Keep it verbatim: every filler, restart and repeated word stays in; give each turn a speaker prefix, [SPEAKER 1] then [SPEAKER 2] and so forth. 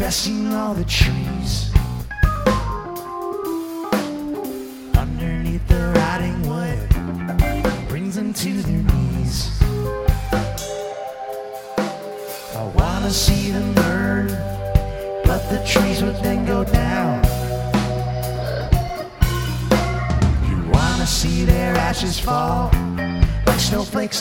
[SPEAKER 1] blessing all the trees. Underneath the rotting wood brings them to their knees. I wanna see them burn, but the trees would then go down. You wanna see their ashes fall like snowflakes